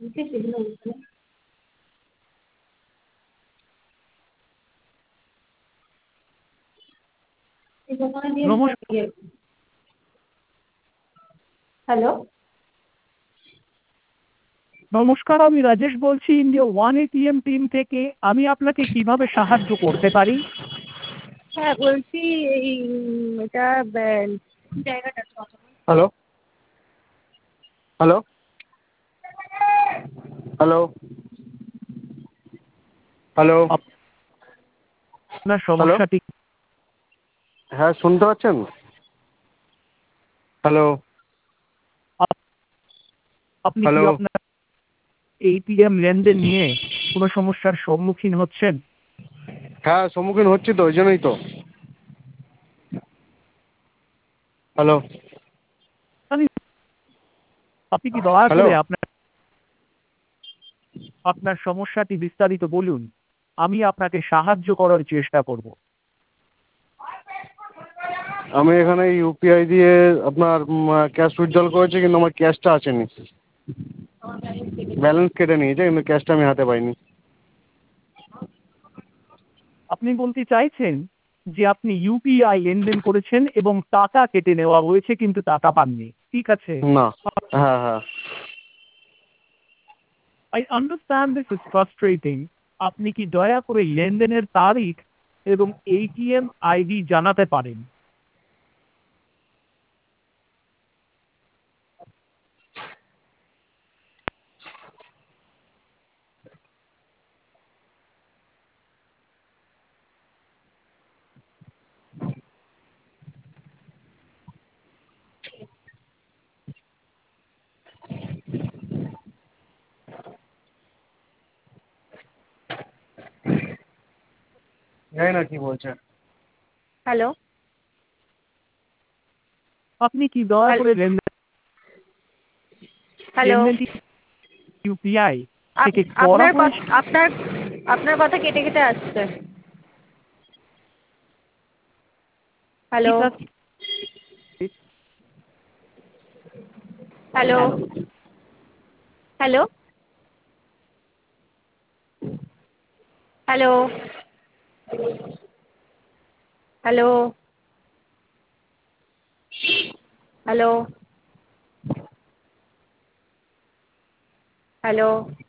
নমস্কার। হ্যালো। নমস্কার, আমি রাজেশ বলছি ইন্ডিয়া ওয়ান এটিএম টিম থেকে। আমি আপনাকে কিভাবে সাহায্য করতে পারি? হ্যাঁ, বলছি এই এটা জায়গাটা হ্যালো হ্যালো হ্যালো হ্যালো আপনার হ্যালো সমস্যাটি হ্যাঁ, শুনতে পাচ্ছেন? হ্যালো আপ- আপনি কি হ্যালো আপনার এটিএম লেনদেন নিয়ে কোনো সমস্যার সম্মুখীন হচ্ছেন? হ্যাঁ, সম্মুখীন হচ্ছি তো, ওই জন্যই তো। হ্যালো আমি আপনি কি দয়া হ্যালো করে আপনার আপনার সমস্যাটি বিস্তারিত বলুন। আমি আপনাকে সাহায্য করার চেষ্টা করব। আমি এখানে ইউপিআই দিয়ে আপনার ক্যাশ উইথড্রল করেছি, কিন্তু আমার ক্যাশটা আসেনি। ব্যালেন্স কেটে নিয়েছে, কিন্তু ক্যাশটা আমি হাতে পাইনি। আপনি বলতে চাইছেন যে আপনি ইউপিআই লেনদেন করেছেন এবং টাকা কেটে নেওয়া হয়েছে কিন্তু টাকা পাননি, ঠিক আছে? না। হ্যাঁ হ্যাঁ। I understand this is frustrating. আপনি কি দয়া করে লেনদেনের তারিখ এবং এটিএম আইডি জানাতে পারেন? জানি না কি বলছে। হ্যালো। আপনি কি দয়া করে হ্যালো। লেনদেনটি ইউপিআই থেকে করা আপনার হয়েছে? আপনার আপনার কথা কেটে কেটে আসছে। হ্যালো। ঠিক আছে। Hello. Hello. Hello. Hello. Hello. Hello.